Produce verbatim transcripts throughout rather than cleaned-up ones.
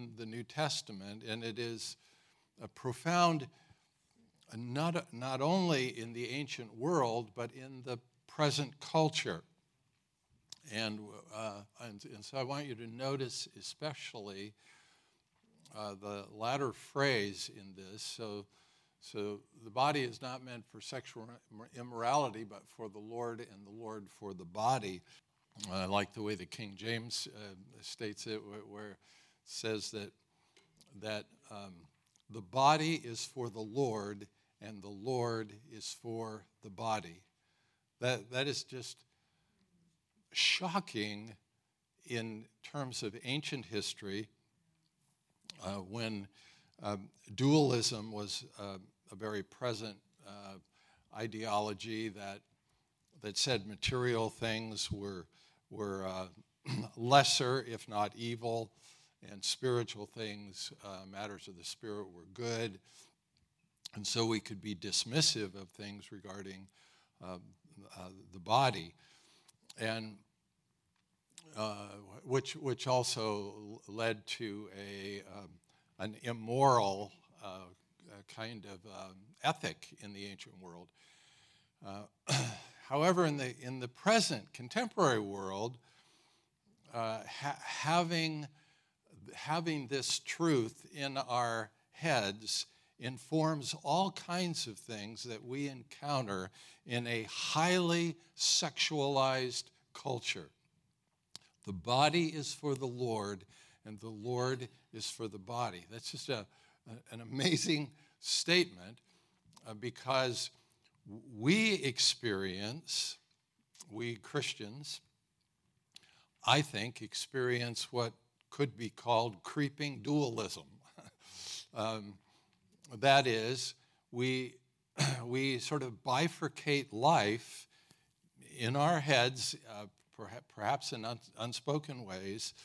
in the New Testament, and it is a profound, not, not only in the ancient world, but in the present culture. And, uh, and, and so I want you to notice especially uh, the latter phrase in this. So, so the body is not meant for sexual immorality, but for the Lord, and the Lord for the body. I like the way the King James uh, states it, where, where it says that, that um, the body is for the Lord, and the Lord is for the body. That, that is just shocking in terms of ancient history, uh, when um, dualism was uh, a very present uh, ideology that that said material things were were uh, lesser, if not evil, and spiritual things, uh, matters of the spirit, were good, and so we could be dismissive of things regarding uh, uh, the body. And uh, which which also led to a um, an immoral uh, uh, kind of um, ethic in the ancient world. Uh, however, in the in the present contemporary world, uh, ha- having having this truth in our heads informs all kinds of things that we encounter in a highly sexualized culture. The body is for the Lord, and the Lord is for the body. That's just a, a, an amazing statement, uh, because we experience, we Christians, I think, experience what could be called creeping dualism. um, that is, we, we sort of bifurcate life in our heads, uh, perhaps in unspoken ways,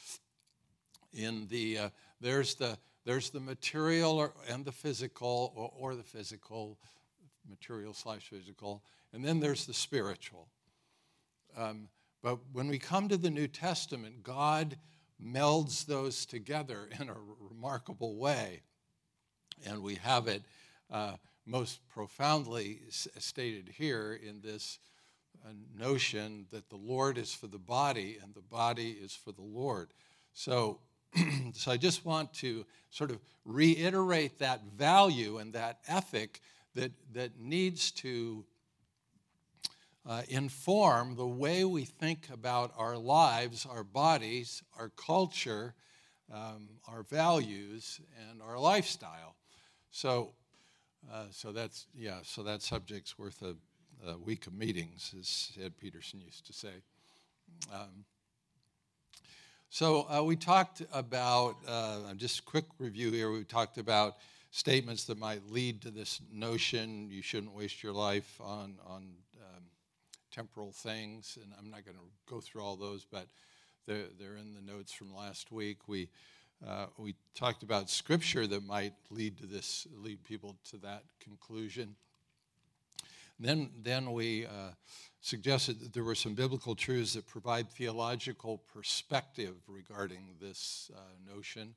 in the uh, there's the there's the material or, and the physical, or, or the physical, material slash physical, and then there's the spiritual. Um, but when we come to the New Testament, God melds those together in a remarkable way, and we have it uh, most profoundly s- stated here in this a notion that the Lord is for the body and the body is for the Lord. So, so I just want to sort of reiterate that value and that ethic that, that needs to uh, inform the way we think about our lives, our bodies, our culture, um, our values, and our lifestyle. So, uh, so that's yeah. So that subject's worth a A week of meetings, as Ed Peterson used to say. Um, so uh, we talked about, uh, just a quick review here, we talked about statements that might lead to this notion you shouldn't waste your life on, on um, temporal things, and I'm not going to go through all those, but they're, they're in the notes from last week. We uh, we talked about scripture that might lead to this, lead people to that conclusion. Then, then we uh, suggested that there were some biblical truths that provide theological perspective regarding this uh, notion.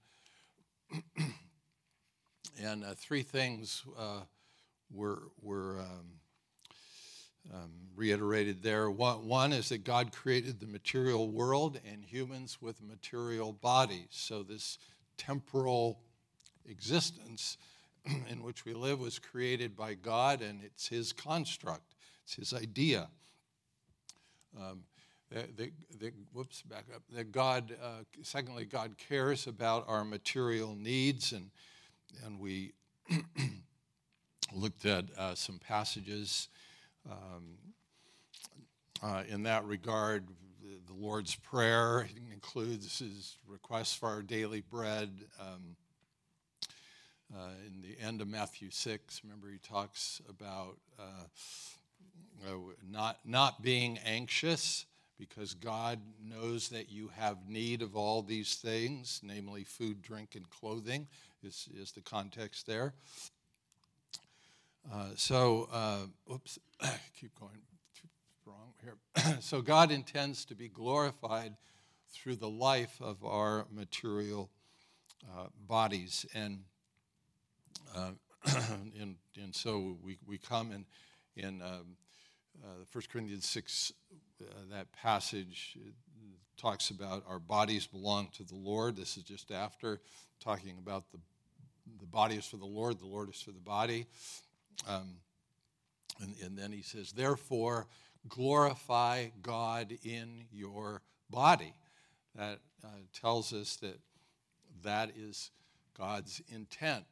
And uh, three things uh, were, were um, um, reiterated there. One, one is that God created the material world and humans with material bodies. So this temporal existence in which we live was created by God, and it's his construct, it's his idea. Um, the, the, the, whoops, back up. That God, uh, secondly, God cares about our material needs, and and we looked at uh, some passages um, uh, in that regard. The, the Lord's Prayer includes his request for our daily bread. Um, Uh, in the end of Matthew six, remember he talks about uh, uh, not not being anxious, because God knows that you have need of all these things, namely food, drink, and clothing is, is the context there. Uh, so, uh, oops, keep going wrong here. So God intends to be glorified through the life of our material uh, bodies. And uh, and, and so we, we come in, in um, uh, First Corinthians six, uh, that passage talks about our bodies belong to the Lord. This is just after talking about the, the body is for the Lord, the Lord is for the body. Um, and, and then he says, therefore, glorify God in your body. That uh, tells us that that is God's intent.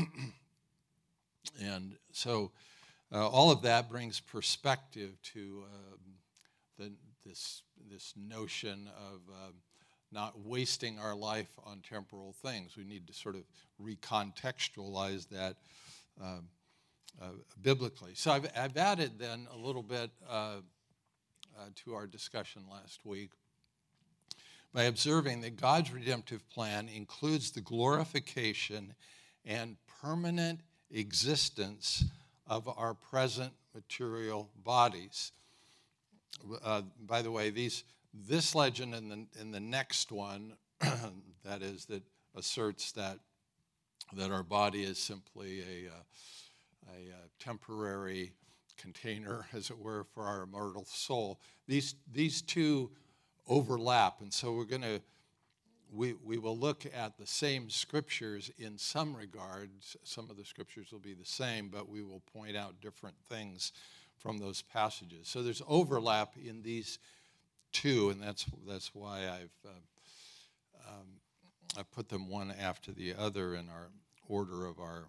And so uh, all of that brings perspective to um, the, this, this notion of um, not wasting our life on temporal things. We need to sort of recontextualize that um, uh, biblically. So I've, I've added then a little bit uh, uh, to our discussion last week by observing that God's redemptive plan includes the glorification and permanent existence of our present material bodies. Uh, by the way, these this legend and the, and the next one, that is, that asserts that that our body is simply a, uh, a, a temporary container, as it were, for our immortal soul. These these two overlap, and so we're going to we we will look at the same scriptures in some regards. Some of the scriptures will be the same, but we will point out different things from those passages. So there's overlap in these two, and that's that's why I've uh, um, I put them one after the other in our order of our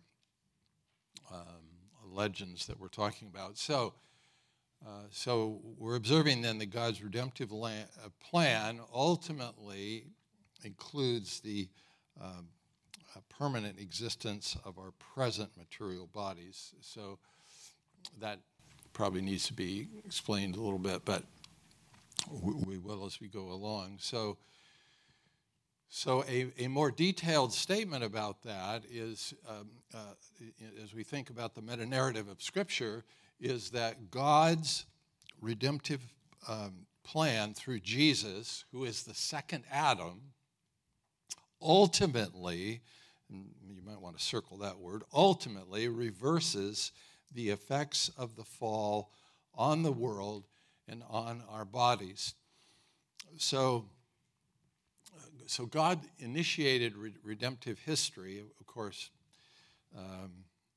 um, legends that we're talking about. So. Uh, so we're observing then that God's redemptive la- uh, plan ultimately includes the um, uh, permanent existence of our present material bodies. So that probably needs to be explained a little bit, but we, we will as we go along. So, so a, a more detailed statement about that is, um, uh, as we think about the meta-narrative of Scripture, is that God's redemptive um, plan through Jesus, who is the second Adam, ultimately, and you might want to circle that word, ultimately reverses the effects of the fall on the world and on our bodies. So, so God initiated re- redemptive history, of course. Um,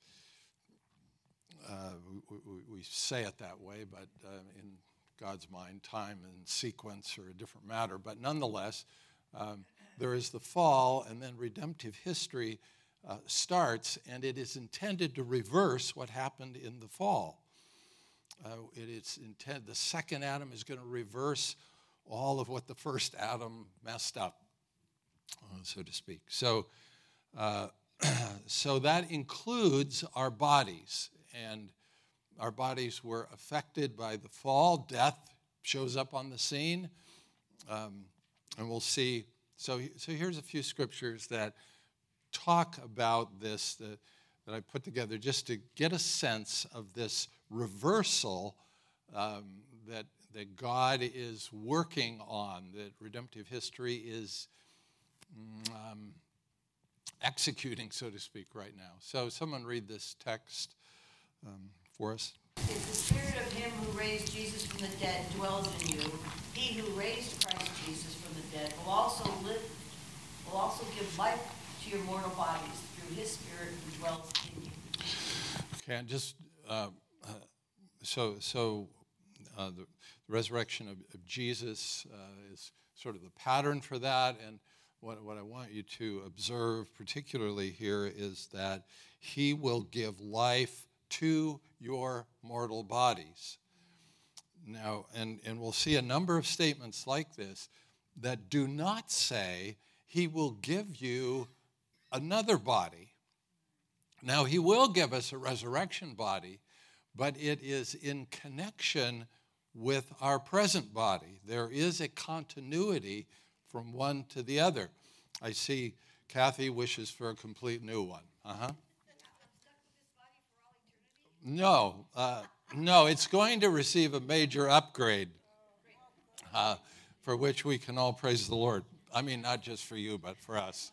Uh, we, we, we say it that way, but uh, in God's mind, time and sequence are a different matter. But nonetheless, um, there is the fall, and then redemptive history uh, starts, and it is intended to reverse what happened in the fall. Uh, it is intended, the second Adam is going to reverse all of what the first Adam messed up, uh, so to speak. So, uh, so that includes our bodies. And our bodies were affected by the fall. Death shows up on the scene. Um, and we'll see. So, so here's a few scriptures that talk about this that, that I put together just to get a sense of this reversal um, that, that God is working on, that redemptive history is um, executing, so to speak, right now. So someone read this text Um, for us. If the spirit of him who raised Jesus from the dead dwells in you, he who raised Christ Jesus from the dead will also live, will also give life to your mortal bodies through his spirit who dwells in you. Okay, and just uh, uh, so so uh, the, the resurrection of, of Jesus uh, is sort of the pattern for that, and what what I want you to observe particularly here is that he will give life to your mortal bodies. Now, and, and we'll see a number of statements like this that do not say he will give you another body. Now, he will give us a resurrection body, but it is in connection with our present body. There is a continuity from one to the other. I see Kathy wishes for a complete new one. Uh-huh. No, uh, no, it's going to receive a major upgrade uh, for which we can all praise the Lord. I mean, not just for you, but for us.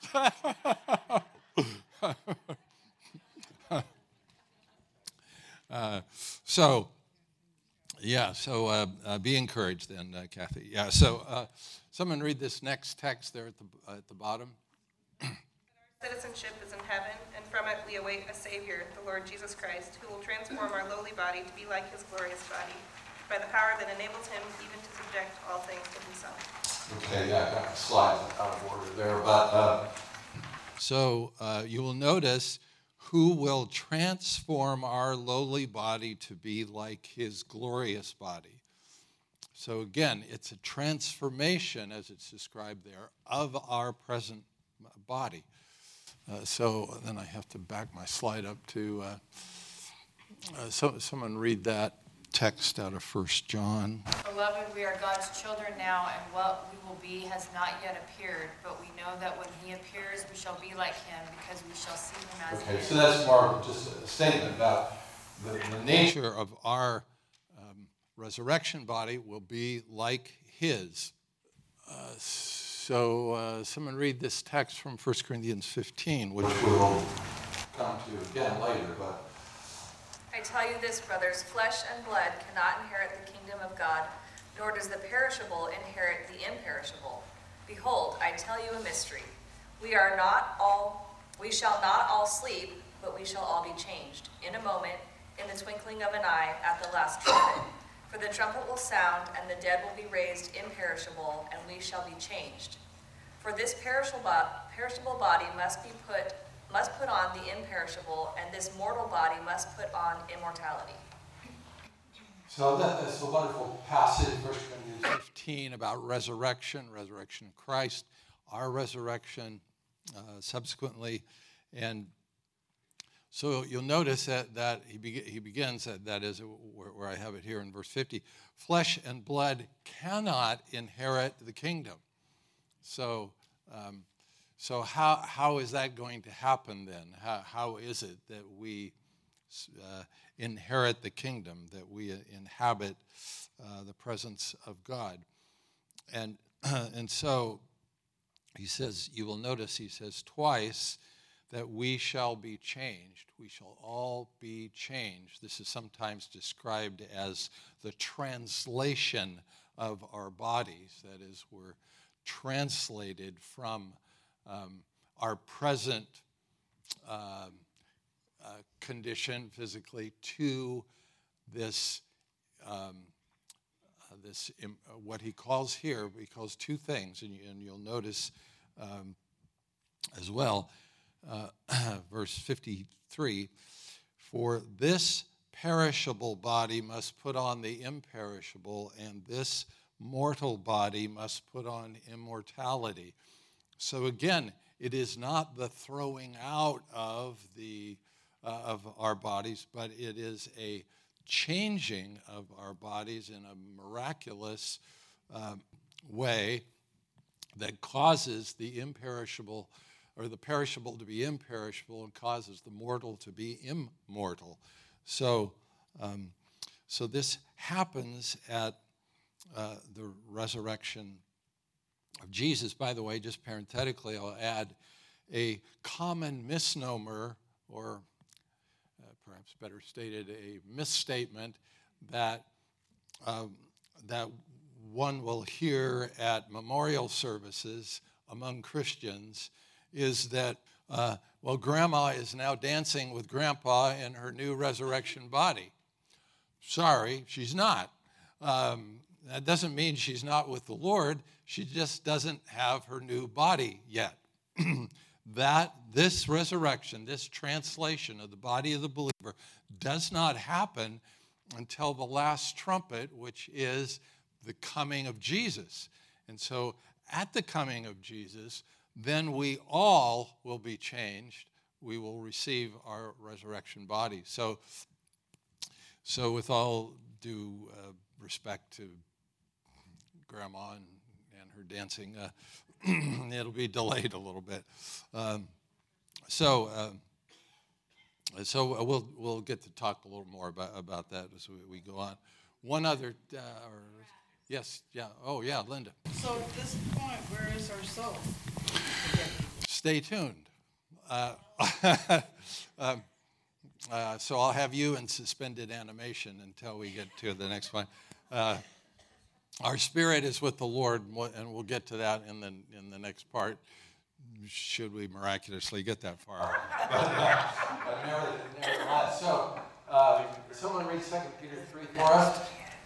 uh, so, yeah, so uh, uh, be encouraged then, uh, Kathy. Yeah, so uh, someone read this next text there at the, uh, at the bottom. Citizenship is in heaven, and from it we await a Savior, the Lord Jesus Christ, who will transform our lowly body to be like his glorious body, by the power that enables him even to subject all things to himself. Okay, yeah, I got the slides out of order there, but uh, so uh, you will notice who will transform our lowly body to be like his glorious body. So again, it's a transformation, as it's described there, of our present body. Uh, so then I have to back my slide up to, uh, uh, so, someone read that text out of First John. Beloved, we are God's children now, and what we will be has not yet appeared, but we know that when he appears, we shall be like him, because we shall see him as he Okay, is. so that's more of just a statement about the, the nature of our um, resurrection body will be like his. Uh, so uh, someone read this text from First Corinthians fifteen, which we'll come to again later, but I tell you this, brothers, flesh and blood cannot inherit the kingdom of God, nor does the perishable inherit the imperishable. Behold, I tell you a mystery. We are not all, we shall not all sleep, but we shall all be changed, in a moment, in the twinkling of an eye, at the last trumpet. For the trumpet will sound, and the dead will be raised imperishable, and we shall be changed. For this perishable, perishable body must be put must put on the imperishable, and this mortal body must put on immortality. so that, that's a wonderful passage, First Corinthians fifteen, about resurrection, resurrection of Christ, our resurrection uh, subsequently. And so you'll notice that, that he, be, he begins, that, that is where, where I have it here in verse fifty, flesh and blood cannot inherit the kingdom. So, um, So how how is that going to happen then? How how is it that we uh, inherit the kingdom, that we inhabit uh, the presence of God? And and so he says, you will notice he says twice that we shall be changed. We shall all be changed. This is sometimes described as the translation of our bodies. That is, we're translated from Um, our present uh, uh, condition physically to this, um, uh, this um, uh, what he calls here, he calls two things, and, you, and you'll notice um, as well, uh, verse fifty-three, for this perishable body must put on the imperishable, and this mortal body must put on immortality. So again, it is not the throwing out of the uh, of our bodies, but it is a changing of our bodies in a miraculous uh, way that causes the imperishable, or the perishable to be imperishable, and causes the mortal to be immortal. So, um, so this happens at uh, the resurrection of Jesus. By the way, just parenthetically, I'll add a common misnomer, or uh, perhaps better stated, a misstatement that um, that one will hear at memorial services among Christians is that, uh, well, Grandma is now dancing with Grandpa in her new resurrection body. Sorry, she's not. Um, that doesn't mean she's not with the Lord. She just doesn't have her new body yet. That this resurrection, this translation of the body of the believer, does not happen until the last trumpet, which is the coming of Jesus. And so at the coming of Jesus, then we all will be changed. We will receive our resurrection body. So, so with all due uh, respect to Grandma and, and her dancing, uh, it'll be delayed a little bit. Um, so, uh, so we'll we'll get to talk a little more about about that as we, we go on. One other, uh, or, yes, yeah, oh yeah, Linda. So at this point, where is our soul? stay tuned. Uh, um, uh, so I'll have you in suspended animation until we get to the next one. Uh, our spirit is with the Lord, and we'll get to that in the in the next part, should we miraculously get that far. but, uh, but nevertheless, so uh, someone read Second Peter three for us.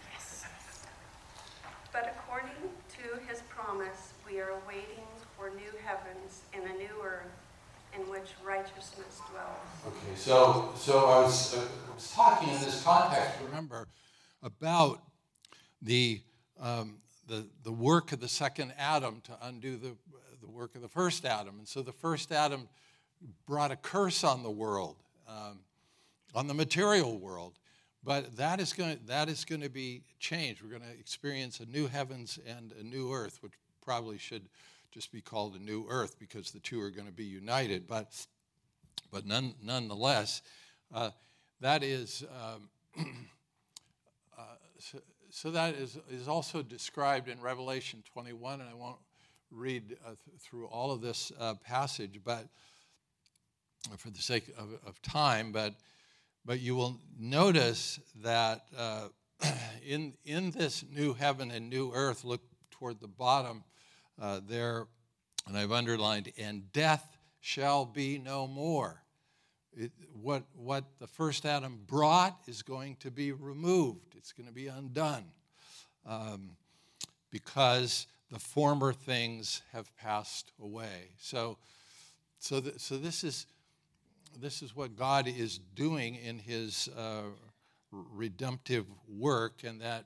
But according to his promise, we are waiting for new heavens and a new earth in which righteousness dwells. Okay, so so I was, uh, I was talking in this context, remember, about the um, the the work of the second Adam to undo the the work of the first Adam, and so the first Adam brought a curse on the world, um, on the material world. But that is going that is going to be changed. We're going to experience a new heavens and a new earth, which probably should just be called a new earth because the two are going to be united. But but none, nonetheless, uh, that is um, uh, so, so that is is also described in Revelation twenty-one, and I won't read uh, th- through all of this uh, passage, but for the sake of, of time, but. But you will notice that uh, in in this new heaven and new earth, look toward the bottom uh, there, and I've underlined, and death shall be no more. It, what, what the first Adam brought is going to be removed. It's going to be undone um, because the former things have passed away. So, so, th- so this is... This is what God is doing in his uh, redemptive work, and that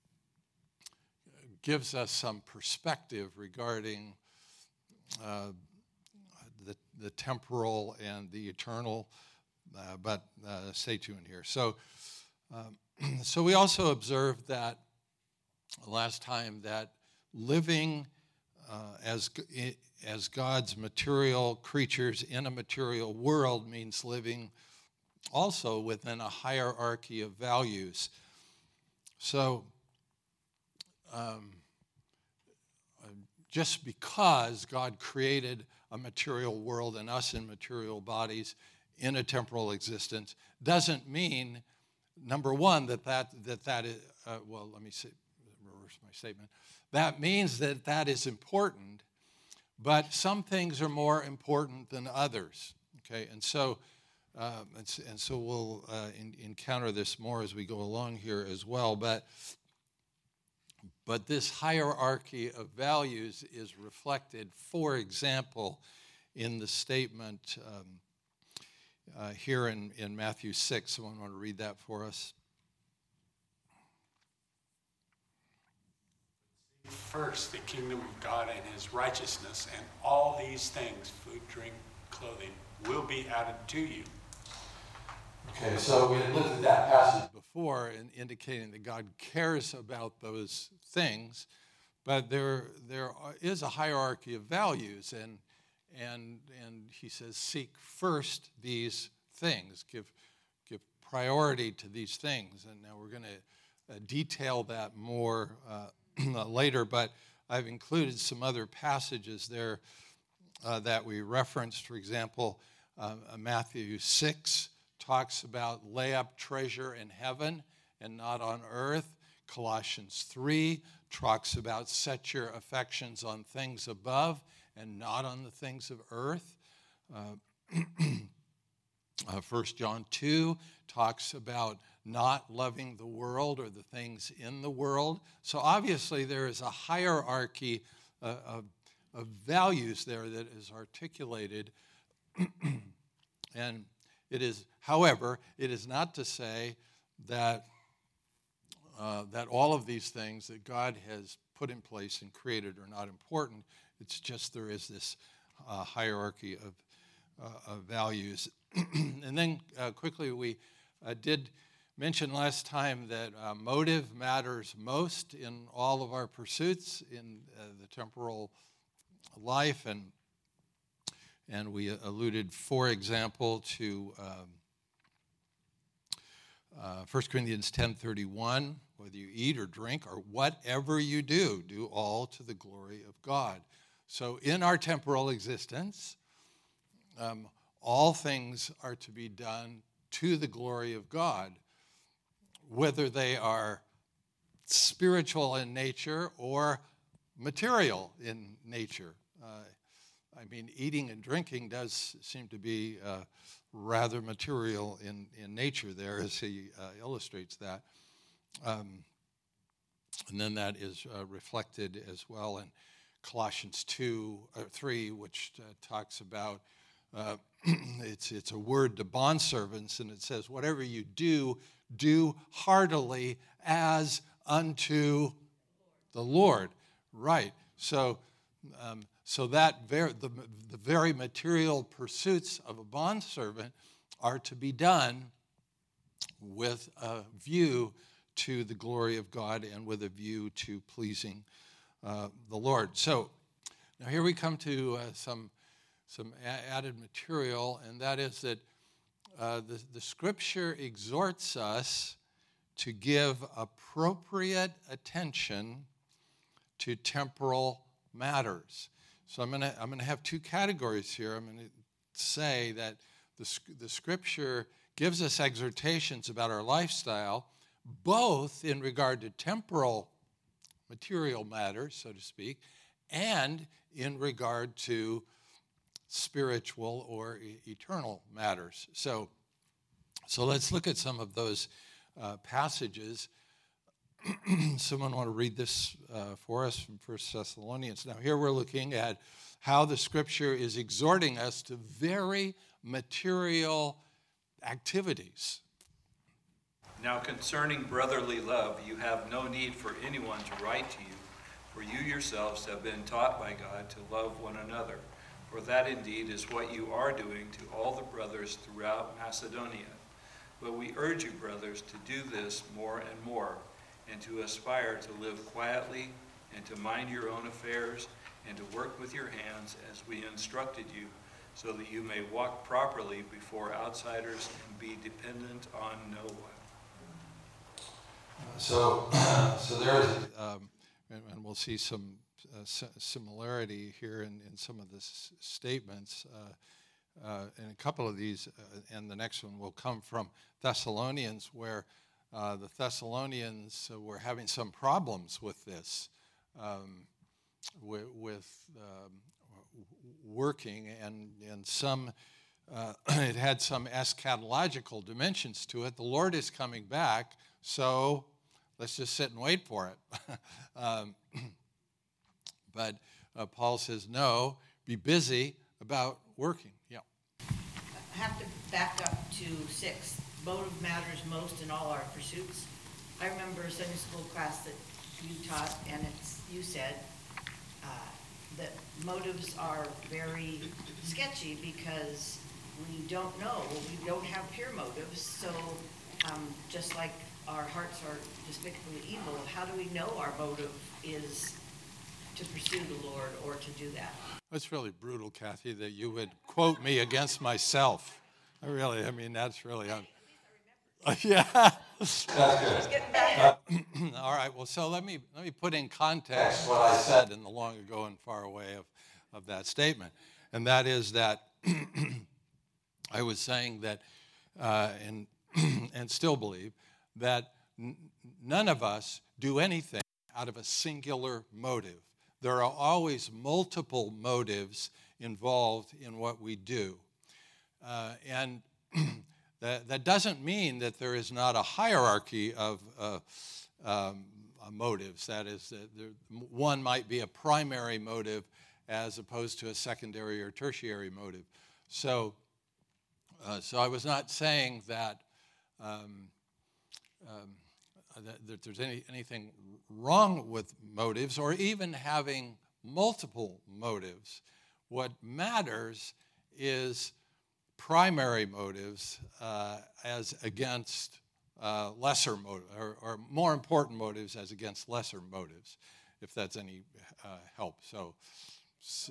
gives us some perspective regarding uh, the, the temporal and the eternal, uh, but uh, stay tuned here. So, um, so we also observed that last time that living uh, as as God's material creatures in a material world means living also within a hierarchy of values. So um, just because God created a material world and us in material bodies in a temporal existence doesn't mean, number one, that that, that, that is, uh, well, let me say, reverse my statement. That means that that is important, but some things are more important than others, okay? And so um, and, and so we'll uh, in, encounter this more as we go along here as well. But, but this hierarchy of values is reflected, for example, in the statement um, uh, here in, in Matthew six. Someone want to read that for us? First, the kingdom of God and his righteousness, and all these things, food, drink, clothing, will be added to you. Okay, so we had looked at that passage before, in indicating that God cares about those things, but there there is a hierarchy of values, and and and he says, seek first these things, give give priority to these things, and now we're going to uh, detail that more Uh, later, but I've included some other passages there uh, that we referenced. For example, uh, Matthew six talks about lay up treasure in heaven and not on earth. Colossians three talks about set your affections on things above and not on the things of earth. Uh, uh, First John two talks about not loving the world or the things in the world. So obviously there is a hierarchy uh, of, of values there that is articulated. And it is, however, it is not to say that uh, that all of these things that God has put in place and created are not important. It's just there is this uh, hierarchy of, uh, of values. And then uh, quickly we uh, did mentioned last time that uh, motive matters most in all of our pursuits in uh, the temporal life, and and we alluded, for example, to um, uh, First Corinthians ten thirty-one, whether you eat or drink or whatever you do, do all to the glory of God. So in our temporal existence, um, all things are to be done to the glory of God, whether they are spiritual in nature or material in nature. Uh, I mean, eating and drinking does seem to be uh, rather material in, in nature there, as he uh, illustrates that. Um, and then that is uh, reflected as well in Colossians two or three, which uh, talks about uh, it's it's a word to bondservants, and it says, "Whatever you do, do heartily as unto the Lord." Right. So, um, so that ver- the the very material pursuits of a bondservant are to be done with a view to the glory of God and with a view to pleasing uh, the Lord. So now here we come to uh, some some a- added material, and that is that uh, the, the Scripture exhorts us to give appropriate attention to temporal matters. So I'm going to I'm going to have two categories here. I'm going to say that the the Scripture gives us exhortations about our lifestyle, both in regard to temporal material matters, so to speak, and in regard to spiritual or e- eternal matters. So, so let's look at some of those uh, passages. Someone want to read this uh, for us from First Thessalonians. Now, here we're looking at how the Scripture is exhorting us to very material activities. Now concerning brotherly love, you have no need for anyone to write to you, for you yourselves have been taught by God to love one another. For that indeed is what you are doing to all the brothers throughout Macedonia. But we urge you, brothers, to do this more and more, and to aspire to live quietly, and to mind your own affairs, and to work with your hands as we instructed you, so that you may walk properly before outsiders and be dependent on no one. So, so there's, um, and, and we'll see some uh, si- similarity here in, in some of the s- statements. Uh, uh, and a couple of these, uh, and the next one will come from Thessalonians, where uh, the Thessalonians uh, were having some problems with this, um, with, with um, working, and, and some, uh, it had some eschatological dimensions to it. The Lord is coming back, so let's just sit and wait for it. um, but uh, Paul says, no, be busy about working. Yeah. I have to back up to six. Motive matters most in all our pursuits. I remember a Sunday school class that you taught, and it's, you said uh, that motives are very sketchy because we don't know. We don't have pure motives. So um, just like our hearts are despicably evil, how do we know our motive is to pursue the Lord or to do that? That's really brutal, Kathy, that you would quote me against myself. I really, I mean, that's really, un- yeah. That's good. Uh, all right, well, so let me let me put in context what I said in the long ago and far away of, of that statement. And that is that I was saying that, uh, and, and still believe, that n- none of us do anything out of a singular motive. There are always multiple motives involved in what we do. Uh, and that, that doesn't mean that there is not a hierarchy of uh, um, uh, motives. That is, that there, one might be a primary motive as opposed to a secondary or tertiary motive. So, uh, so I was not saying that um, um, that, that there's any, anything wrong with motives or even having multiple motives. What matters is primary motives uh, as against uh, lesser motives, or, or more important motives as against lesser motives, if that's any uh, help. So, so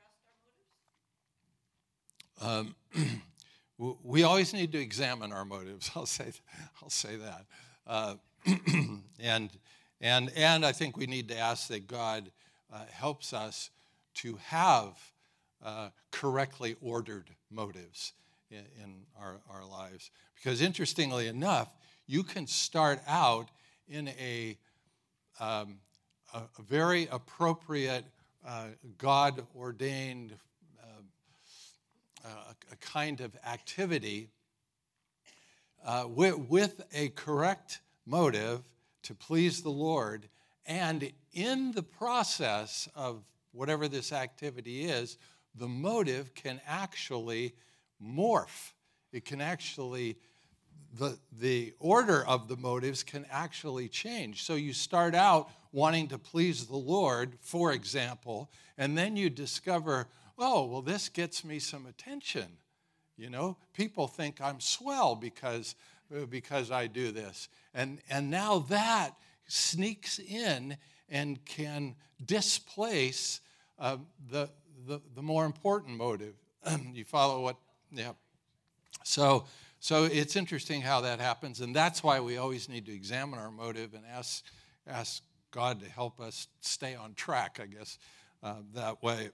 um, we always need to examine our motives. I'll say, I'll say that. Uh, and and and I think we need to ask that God uh, helps us to have uh, correctly ordered motives in, in our, our lives. Because interestingly enough, you can start out in a, um, a, a very appropriate, uh, God-ordained uh, uh, a kind of activity uh, with, with a correct motive to please the Lord, and in the process of whatever this activity is, the motive can actually morph. It can actually, the, the order of the motives can actually change. So you start out wanting to please the Lord, for example, and then you discover, oh, well, this gets me some attention. You know, people think I'm swell because, because I do this. And, and now that sneaks in and can displace uh, the, the, the more important motive. You follow what, yeah. So, so it's interesting how that happens, and that's why we always need to examine our motive and ask, ask God to help us stay on track, I guess, uh, that way.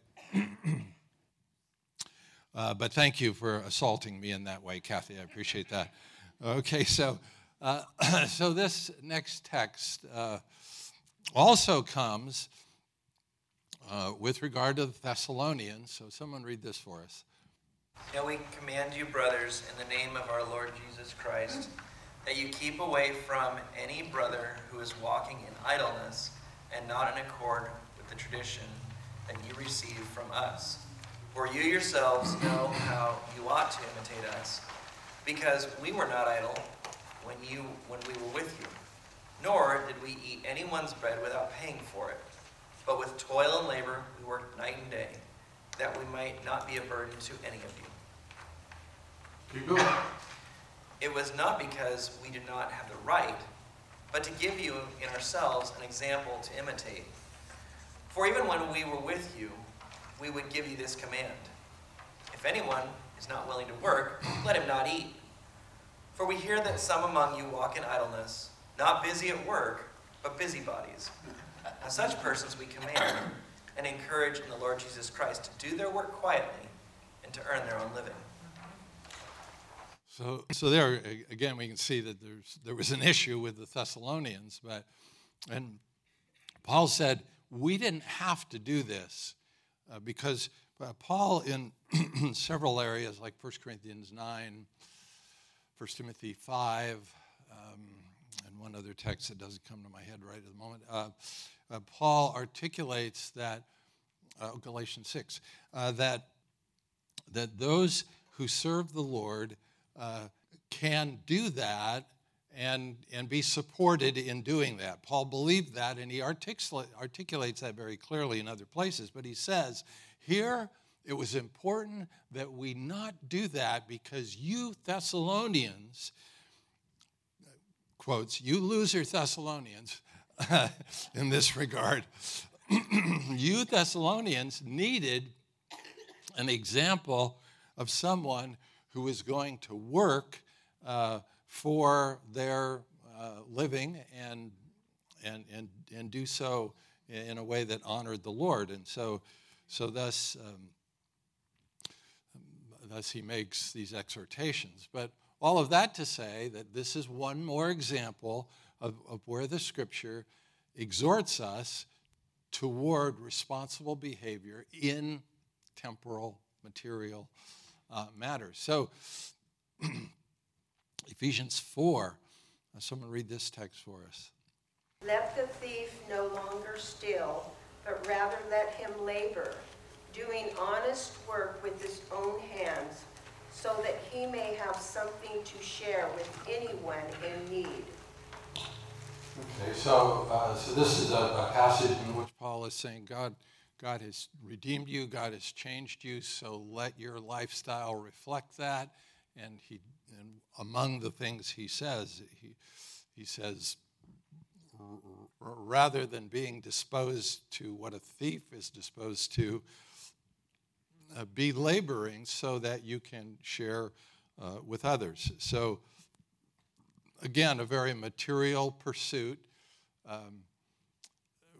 Uh, but thank you for assaulting me in that way, Kathy. I appreciate that. Okay, so uh, so this next text uh, also comes uh, with regard to the Thessalonians. So someone read this for us. Now we command you, brothers, in the name of our Lord Jesus Christ, that you keep away from any brother who is walking in idleness and not in accord with the tradition that you received from us. For you yourselves know how you ought to imitate us, because we were not idle when you when we were with you, nor did we eat anyone's bread without paying for it. But with toil and labor we worked night and day, that we might not be a burden to any of you. Keep going. It was not because we did not have the right, but to give you in ourselves an example to imitate. For even when we were with you, we would give you this command: if anyone is not willing to work, let him not eat. For we hear that some among you walk in idleness, not busy at work, but busybodies. Now such persons we command and encourage in the Lord Jesus Christ to do their work quietly and to earn their own living. So, so there again, we can see that there's there was an issue with the Thessalonians, but and Paul said we didn't have to do this uh, because uh, Paul in several areas like First Corinthians nine, First Timothy five, um, and one other text that doesn't come to my head right at the moment. Uh, uh, Paul articulates that uh, Galatians six uh, that that those who serve the Lord Uh, can do that and, and be supported in doing that. Paul believed that, and he articula- articulates that very clearly in other places. But he says, here it was important that we not do that because you Thessalonians, quotes, you loser Thessalonians in this regard, you Thessalonians needed an example of someone who is going to work uh, for their uh, living and, and and and do so in a way that honored the Lord. And so, so thus, um, thus he makes these exhortations. But all of that to say that this is one more example of, of where the Scripture exhorts us toward responsible behavior in temporal, material Uh, matters. So, Ephesians four, uh, someone read this text for us. Let the thief no longer steal, but rather let him labor, doing honest work with his own hands, so that he may have something to share with anyone in need. Okay, so uh, so this is a, a passage in which Paul is saying, God, God has redeemed you, God has changed you, so let your lifestyle reflect that. And he, and among the things he says, he, he says, r- rather than being disposed to what a thief is disposed to, uh, be laboring so that you can share uh, with others. So, again, a very material pursuit. Um,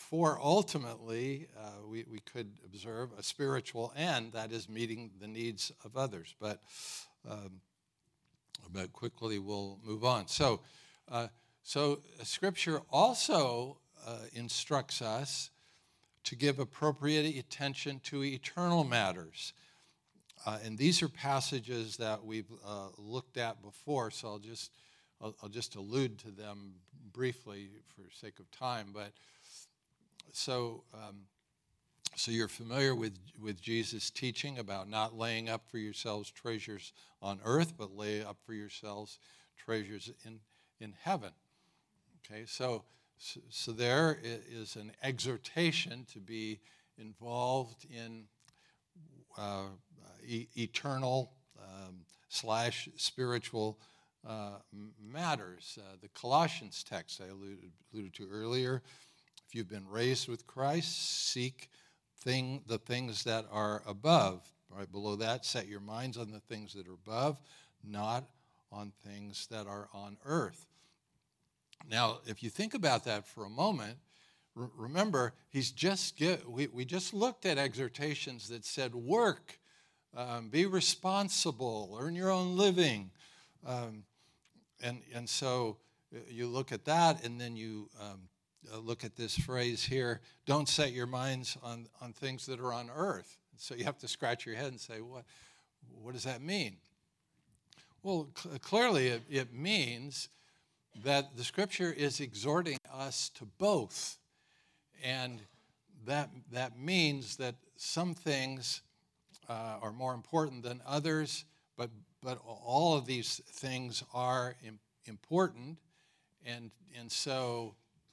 for ultimately, uh, we, we could observe a spiritual end, that is meeting the needs of others. But, um, but quickly we'll move on. So, uh, so Scripture also uh, instructs us to give appropriate attention to eternal matters. Uh, and these are passages that we've uh, looked at before, so I'll just I'll, I'll just allude to them briefly for sake of time. But so um, so you're familiar with with Jesus' teaching about not laying up for yourselves treasures on earth, but lay up for yourselves treasures in in heaven. Okay, so so, so there is an exhortation to be involved in Uh, e- eternal um, slash spiritual uh, matters. Uh, the Colossians text I alluded, alluded to earlier, if you've been raised with Christ, seek thing, the things that are above. Right below that, set your minds on the things that are above, not on things that are on earth. Now, if you think about that for a moment, remember, he's just get, we, we just looked at exhortations that said work, um, be responsible, earn your own living. Um, and, and so you look at that, and then you um, look at this phrase here, don't set your minds on, on things that are on earth. So you have to scratch your head and say, what, what does that mean? Well, cl- clearly it, it means that the Scripture is exhorting us to both. And that that means that some things uh, are more important than others, but but all of these things are im- important, and and so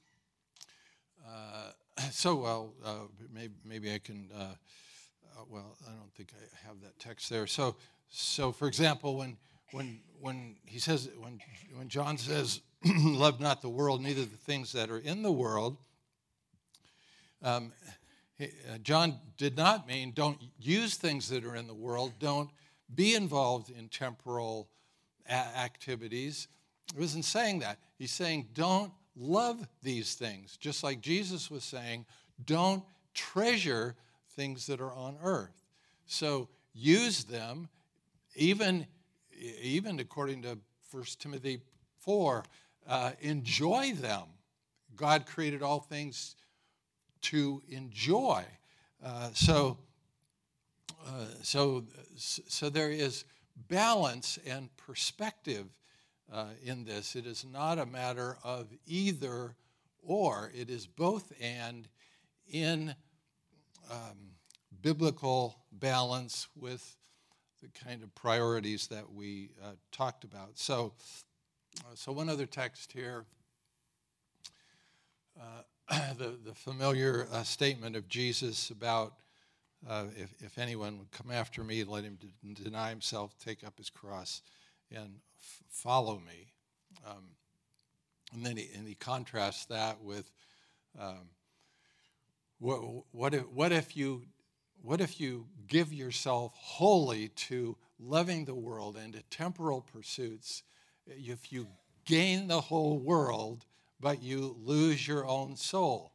uh, so well uh, maybe maybe I can uh, uh, well I don't think I have that text there. So so for example, when when when he says when when John says, "Love not the world, neither the things that are in the world." Um, he, uh, John did not mean don't use things that are in the world, don't be involved in temporal a- activities. He wasn't saying that. He's saying don't love these things, just like Jesus was saying, don't treasure things that are on earth. So use them, even, even according to First Timothy four, uh, enjoy them. God created all things to enjoy. Uh, so, uh, so, so there is balance and perspective uh, in this. It is not a matter of either or. It is both and in um, biblical balance with the kind of priorities that we uh, talked about. So, uh, so one other text here. Uh, The, the familiar uh, statement of Jesus about uh, if, if anyone would come after me, let him de- deny himself, take up his cross, and f- follow me. Um, and then he, and he contrasts that with um, what, what, if, what, if you, what if you give yourself wholly to loving the world and to temporal pursuits, if you gain the whole world, but you lose your own soul?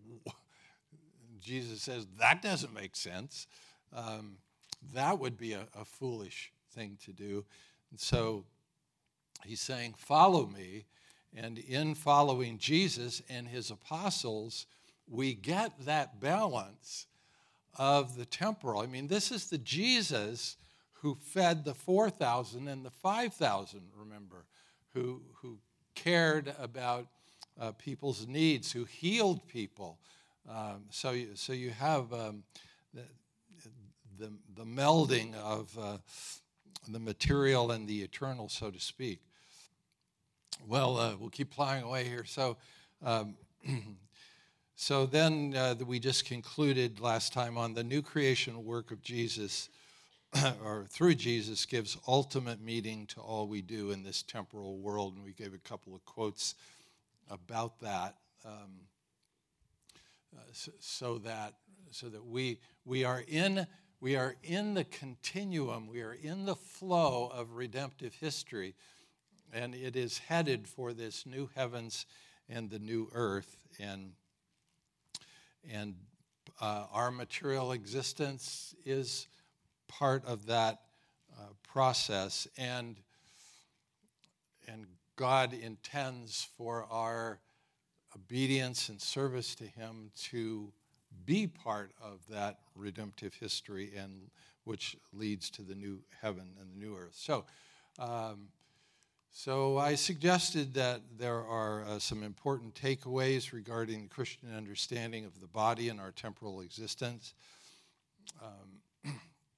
Jesus says that doesn't make sense. Um, that would be a, a foolish thing to do. And so he's saying, follow me. And in following Jesus and his apostles, we get that balance of the temporal. I mean, this is the Jesus who fed the four thousand and the five thousand, remember, who, who cared about Uh, people's needs, who healed people. Um, so, you, so you have um, the, the, the melding of uh, the material and the eternal, so to speak. Well, uh, we'll keep plowing away here. So, um, so then uh, we just concluded last time on the new creation work of Jesus, or through Jesus, gives ultimate meaning to all we do in this temporal world, and we gave a couple of quotes about that, um, uh, so, so that so that we we are in we are in the continuum, we are in the flow of redemptive history, and it is headed for this new heavens and the new earth. And and uh, our material existence is part of that uh, process, and and God intends for our obedience and service to him to be part of that redemptive history, and which leads to the new heaven and the new earth. So, um, so I suggested that there are uh, some important takeaways regarding the Christian understanding of the body and our temporal existence. Um,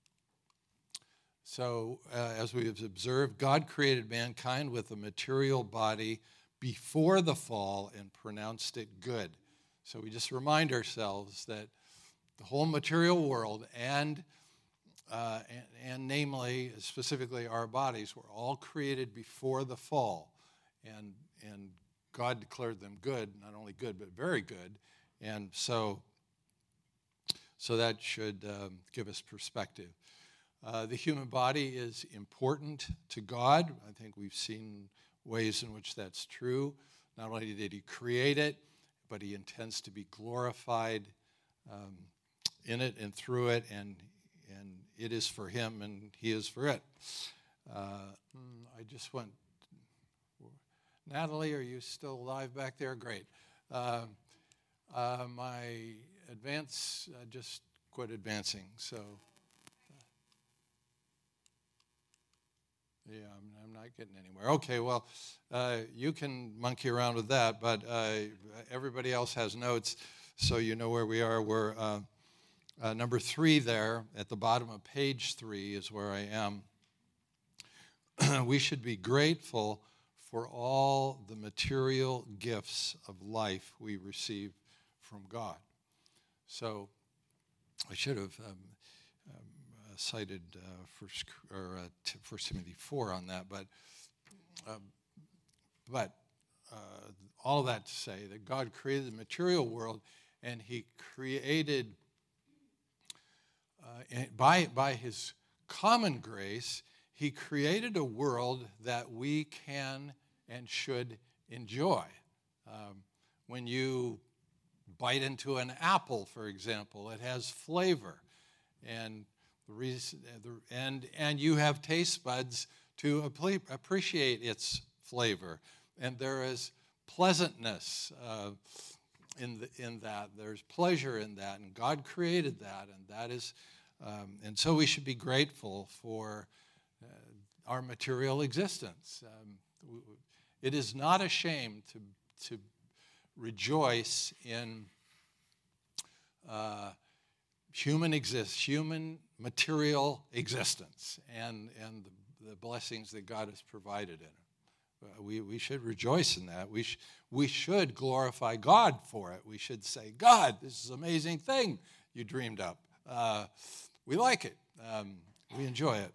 so, uh, as we have observed, God created mankind with a material body before the fall and pronounced it good. So we just remind ourselves that the whole material world and, uh, and, and namely, specifically our bodies, were all created before the fall. And, and God declared them good, not only good, but very good. And so, so that should um, give us perspective. Uh, the human body is important to God. I think we've seen ways in which that's true. Not only did he create it, but he intends to be glorified um, in it and through it, and and it is for him and he is for it. Uh, I just want, Natalie, are you still alive back there? Great. Uh, uh, my advance uh, just quit advancing, so. Yeah, I'm, I'm not getting anywhere. Okay, well, uh, you can monkey around with that, but uh, everybody else has notes, so you know where we are. We're uh, uh, number three there at the bottom of page three is where I am. We should be grateful for all the material gifts of life we receive from God. So I should have um, um, cited uh, First or uh, t- First Timothy four on that, but uh, but uh, all of that to say that God created the material world, and He created uh, and by by His common grace, He created a world that we can and should enjoy. Um, when you bite into an apple, for example, it has flavor, and the reason, and and you have taste buds to appreciate its flavor, and there is pleasantness uh, in the, in that. There's pleasure in that, and God created that, and that is, um, and so we should be grateful for uh, our material existence. Um, we, it is not a shame to to rejoice in uh, human exists, human material existence, and and the, the blessings that God has provided in it. Uh, we we should rejoice in that. We sh- we should glorify God for it. We should say, God, this is an amazing thing you dreamed up. Uh, we like it. Um, we enjoy it.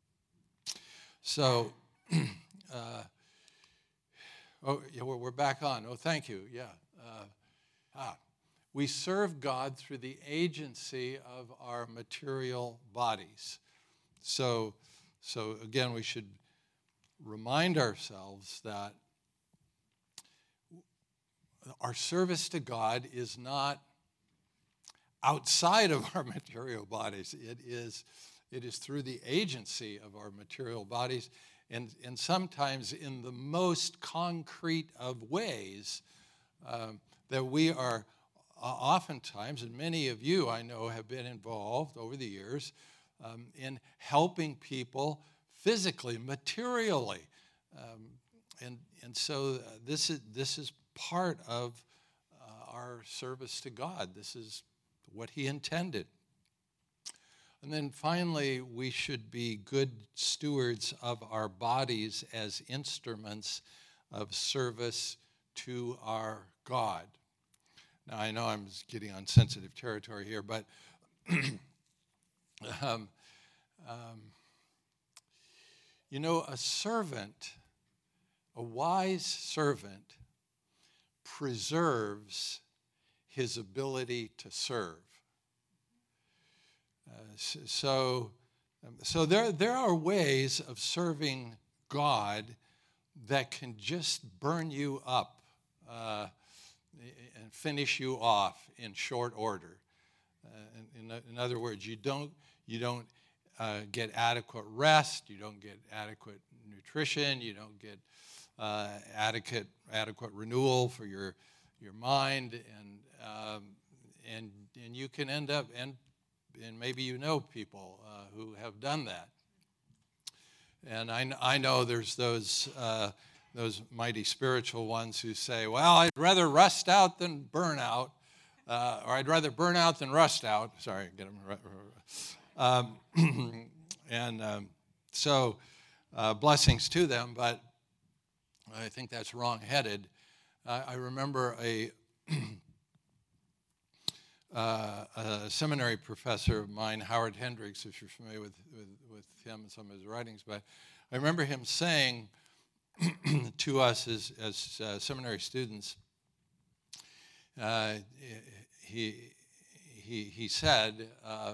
So, uh, oh, yeah, we're, we're back on. Oh, thank you. Yeah. Uh, ah. We serve God through the agency of our material bodies. So, so again, we should remind ourselves that our service to God is not outside of our material bodies. It is, it is through the agency of our material bodies, and, and sometimes in the most concrete of ways um, that we are Uh, oftentimes, and many of you I know have been involved over the years um, in helping people physically, materially, um, and and so uh, this is this is part of uh, our service to God. This is what He intended. And then finally, we should be good stewards of our bodies as instruments of service to our God. Now, I know I'm getting on sensitive territory here, but um, um, you know, a servant, a wise servant, preserves his ability to serve. Uh, so, um, so there, there are ways of serving God that can just burn you up. Uh, and finish you off in short order. Uh, in, in, in other words, you don't you don't uh, get adequate rest, you don't get adequate nutrition, you don't get uh, adequate adequate renewal for your your mind, and um, and and you can end up and and maybe you know people uh, who have done that. And I, I know there's those uh, those mighty spiritual ones who say, well, I'd rather rust out than burn out, uh, or I'd rather burn out than rust out. Sorry, get them. Um, and um, so uh, blessings to them, but I think that's wrong-headed. Uh, I remember a, uh, a seminary professor of mine, Howard Hendricks, if you're familiar with, with, with him and some of his writings, but I remember him saying to us as, as uh, seminary students, uh, he, he, he said, uh,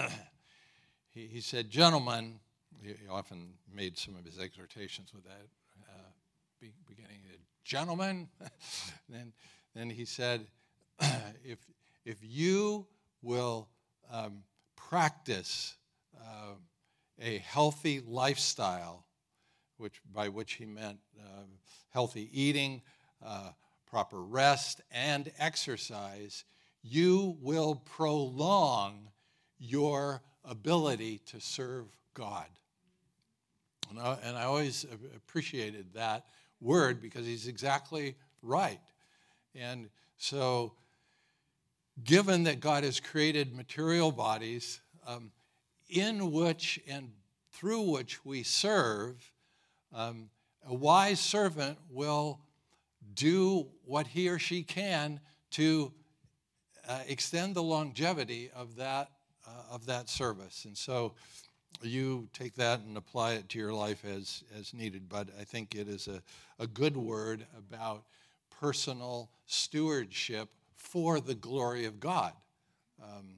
he, he said, gentlemen, he often made some of his exhortations with that, uh, be, beginning, gentlemen, then, then he said, if, if you will um, practice uh, a healthy lifestyle, which by which he meant uh, healthy eating, uh, proper rest, and exercise, you will prolong your ability to serve God. And I, and I always appreciated that word because he's exactly right. And so, given that God has created material bodies um, in which and through which we serve, um, a wise servant will do what he or she can to uh, extend the longevity of that uh, of that service. And so, you take that and apply it to your life as as needed. But I think it is a, a good word about personal stewardship for the glory of God. Um,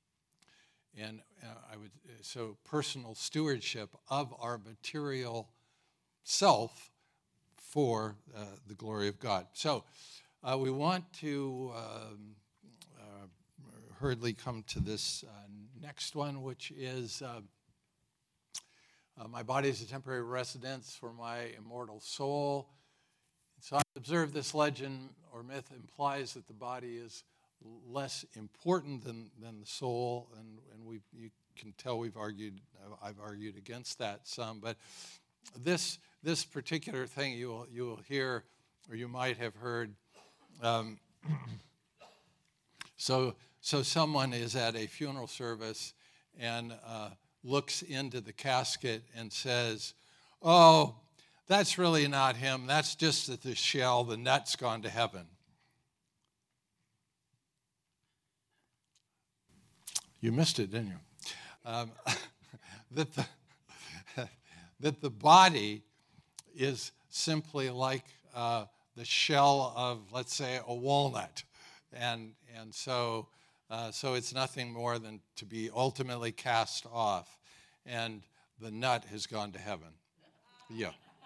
and uh, I would so personal stewardship of our material self for uh, the glory of God. So uh, we want to um, uh, hurriedly come to this uh, next one, which is uh, uh, my body is a temporary residence for my immortal soul. So I observe this legend or myth implies that the body is less important than, than the soul, and, and we you can tell we've argued, I've argued against that some, but this this particular thing you will you will hear, or you might have heard. Um, so so someone is at a funeral service and uh, looks into the casket and says, "Oh, that's really not him. That's just the shell. The nut's gone to heaven." You missed it, didn't you? Um, that the that the body is simply like uh, the shell of, let's say, a walnut, and and so uh, so it's nothing more than to be ultimately cast off, and the nut has gone to heaven. Yeah.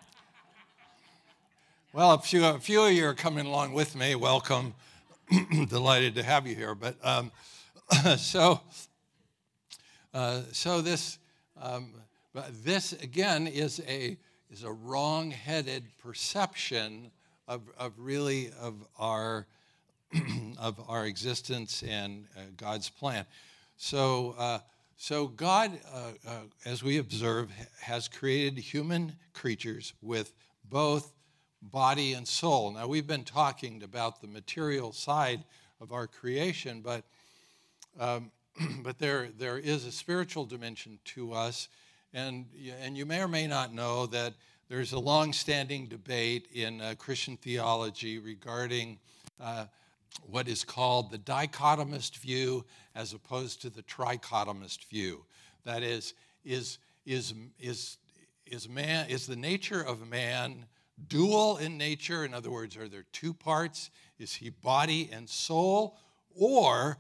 Well, a few a few of you are coming along with me. Welcome, delighted to have you here. But um, so uh, so this. Um, But this, again, is a is a wrong-headed perception of of really of our of our existence and uh, God's plan. So uh, so God, uh, uh, as we observe, has created human creatures with both body and soul. Now we've been talking about the material side of our creation, but um, but there there is a spiritual dimension to us. And, and you may or may not know that there's a long-standing debate in uh, Christian theology regarding uh, what is called the dichotomist view as opposed to the trichotomist view. That is, is, is, is, is, man, is the nature of man dual in nature? In other words, are there two parts? Is he body and soul? Or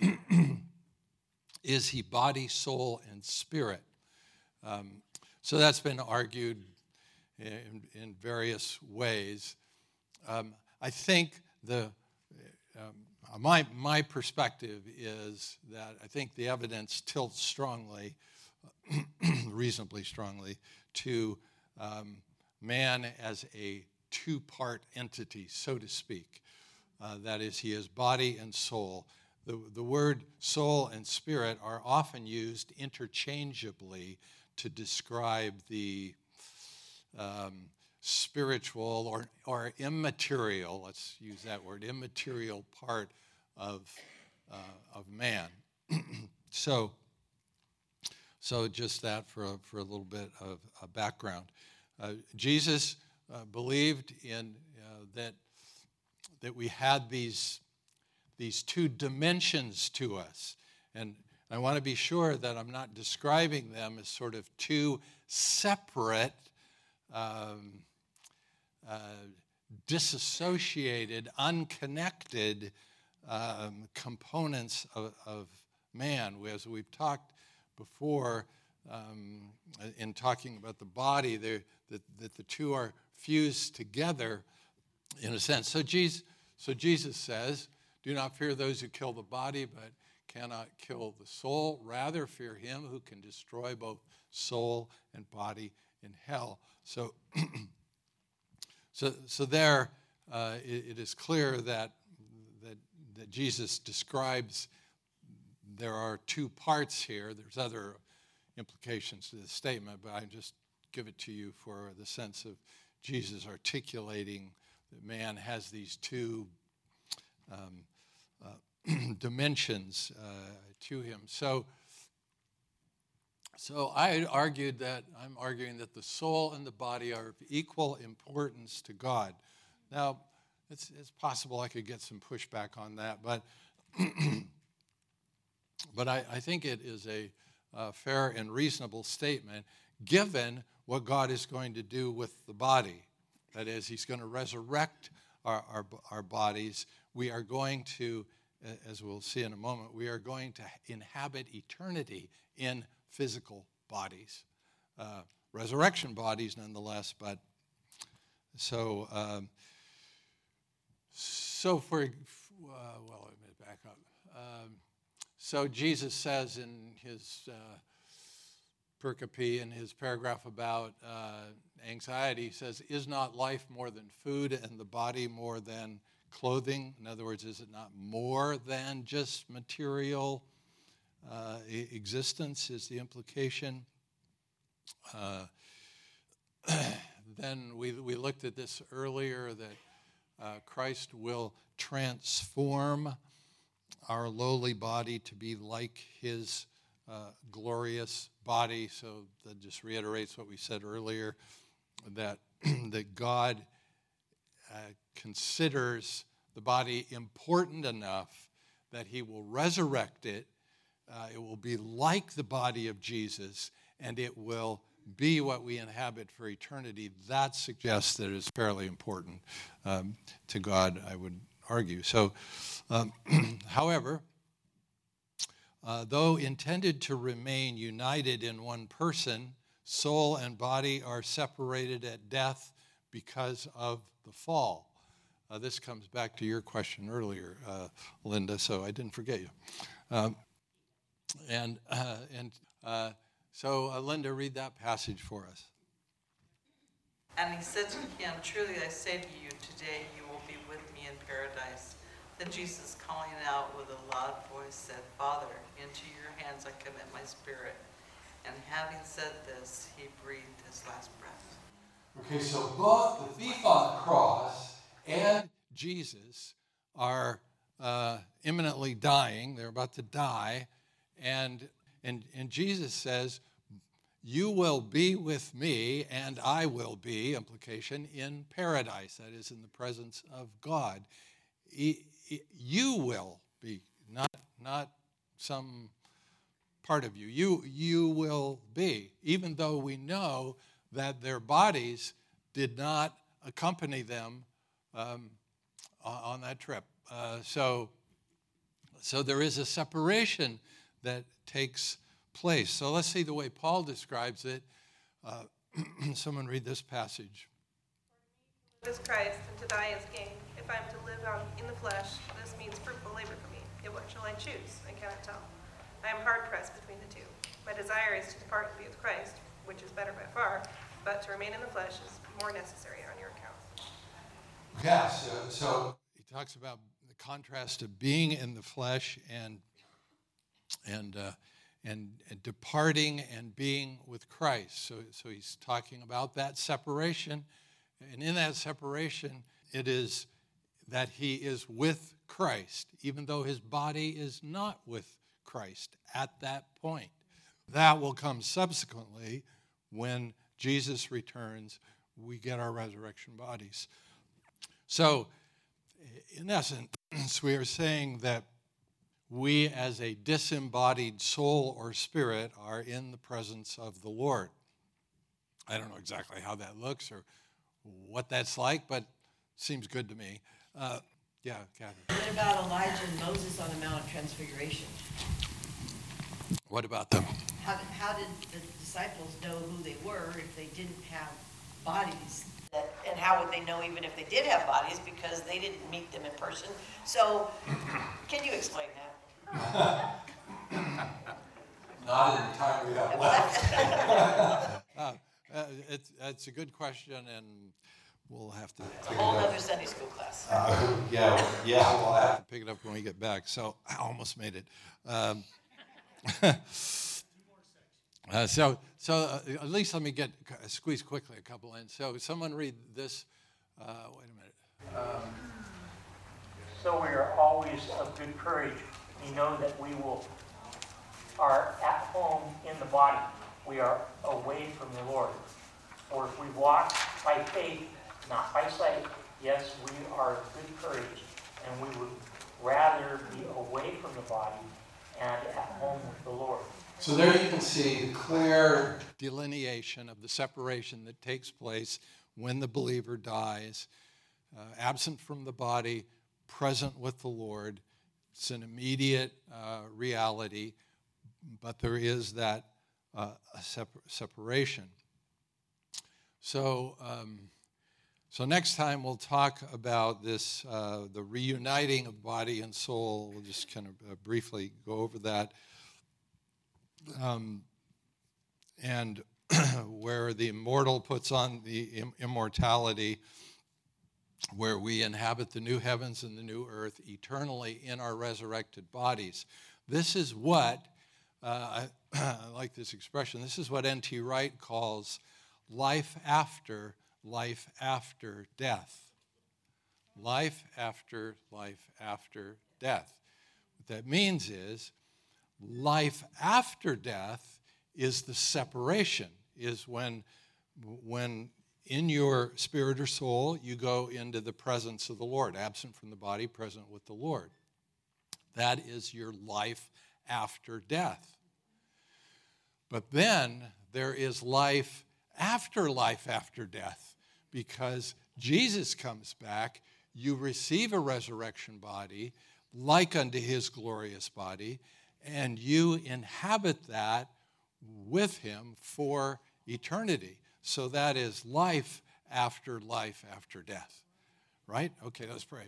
is he body, soul, and spirit? Um, so that's been argued in, in various ways. Um, I think the um, my, my perspective is that I think the evidence tilts strongly, reasonably strongly, to um, man as a two-part entity, so to speak. Uh, that is, he is body and soul. The, the word soul and spirit are often used interchangeably to describe the um, spiritual or, or immaterial, let's use that word, immaterial part of, uh, of man. so, so just that for a, for a little bit of a background. Uh, Jesus uh, believed in uh, that that we had these these two dimensions to us, and I want to be sure that I'm not describing them as sort of two separate, um, uh, disassociated, unconnected um, components of, of man. As we've talked before, um, in talking about the body, that, that the two are fused together in a sense. So Jesus, so Jesus says, do not fear those who kill the body, but cannot kill the soul. Rather, fear him who can destroy both soul and body in hell. So, so, so there, uh, it, it is clear that, that that Jesus describes there are two parts here. There's other implications to this statement, but I just give it to you for the sense of Jesus articulating that man has these two um, uh, dimensions uh, to him. So, so I argued that, I'm arguing that the soul and the body are of equal importance to God. Now, it's, it's possible I could get some pushback on that, but but I, I think it is a uh, fair and reasonable statement given what God is going to do with the body. That is, he's going to resurrect our, our, our bodies. We are going to, as we'll see in a moment, we are going to inhabit eternity in physical bodies. Uh, resurrection bodies, nonetheless, but so, um, so for, uh, well, let me back up. Um, so Jesus says in his uh, pericope, in his paragraph about uh, anxiety, he says, is not life more than food and the body more than clothing? In other words, is it not more than just material uh, existence is the implication. Uh, then we, we looked at this earlier, that uh, Christ will transform our lowly body to be like his uh, glorious body. So that just reiterates what we said earlier, that, that God uh, considers the body important enough that he will resurrect it. Uh, it will be like the body of Jesus, and it will be what we inhabit for eternity. That suggests that it is fairly important um, to God, I would argue. So, um, however, uh, though intended to remain united in one person, soul and body are separated at death because of the fall. Uh, this comes back to your question earlier, uh, Linda, so I didn't forget you. Um, and uh, and uh, so, uh, Linda, read that passage for us. And he said to him, truly I say to you, today you will be with me in paradise. Then Jesus, calling out with a loud voice, said, Father, into your hands I commit my spirit. And having said this, he breathed his last breath. Okay, so both the thief on the cross and Jesus are uh, imminently dying. They're about to die. And, and, and Jesus says, you will be with me, and I will be, implication, in paradise. That is, in the presence of God. He, he, you will be, not, not some part of you. You, you will be, even though we know that their bodies did not accompany them um, on that trip. Uh, so, so there is a separation that takes place. So let's see the way Paul describes it. Uh, someone read this passage. Live is Christ, and to die is gain. If I am to live on in the flesh, this means fruitful labor for me. Yet what shall I choose? I cannot tell. I am hard-pressed between the two. My desire is to depart and be with Christ, which is better by far, but to remain in the flesh is more necessary on your account. Yes, so, so he talks about the contrast of being in the flesh and and uh, and, and departing and being with Christ. So, so he's talking about that separation, and in that separation, it is that he is with Christ, even though his body is not with Christ at that point. That will come subsequently when Jesus returns. We get our resurrection bodies. So, in essence, we are saying that we as a disembodied soul or spirit are in the presence of the Lord. I don't know exactly how that looks or what that's like, but it seems good to me. Uh, yeah, Kathy. What about Elijah and Moses on the Mount of Transfiguration? What about them? How, how did the disciples know who they were if they didn't have bodies? That, and how would they know even if they did have bodies, because they didn't meet them in person? So, can you explain that? Not in the time we have left. uh, uh, it's, it's a good question, and we'll have to It's a whole other Sunday school class. Uh, yeah, yeah, we'll have to pick it up when we get back. So I almost made it. Um, uh, so, so uh, at least let me get squeeze quickly a couple in. So, someone read this. Uh, wait a minute. Um, so we are always of good courage. We know that we will are at home in the body. We are away from the Lord. For if we walk by faith, not by sight, yes, we are of good courage, and we would rather be away from the body and at home with the Lord. So there you can see the clear delineation of the separation that takes place when the believer dies, uh, absent from the body, present with the Lord. It's an immediate uh, reality, but there is that uh, a separ- separation. So, um, so next time we'll talk about this, uh, the reuniting of body and soul. We'll just kind of uh, briefly go over that. Um, and where the immortal puts on the im- immortality, where we inhabit the new heavens and the new earth eternally in our resurrected bodies. This is what, uh, I, I like this expression, this is what N T Wright calls life after life after death. Life after life after death. What that means is life after death is the separation, is when, when in your spirit or soul, you go into the presence of the Lord, absent from the body, present with the Lord. That is your life after death. But then there is life after life after death, because Jesus comes back, you receive a resurrection body like unto his glorious body, and you inhabit that with him for eternity. So that is life after life after death, right? Okay, let's pray.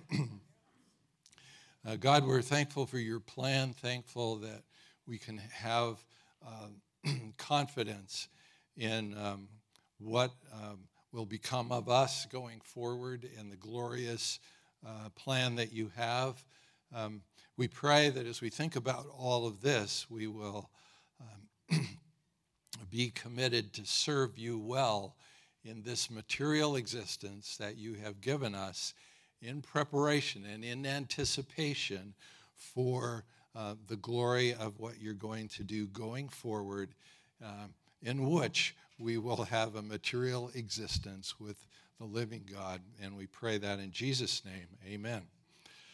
uh, God, we're thankful for your plan, thankful that we can have uh, confidence in um, what um, will become of us going forward and the glorious uh, plan that you have. Um, we pray that as we think about all of this, we will um, be committed to serve you well in this material existence that you have given us in preparation and in anticipation for uh, the glory of what you're going to do going forward, uh, in which we will have a material existence with the living God. And we pray that in Jesus' name, amen.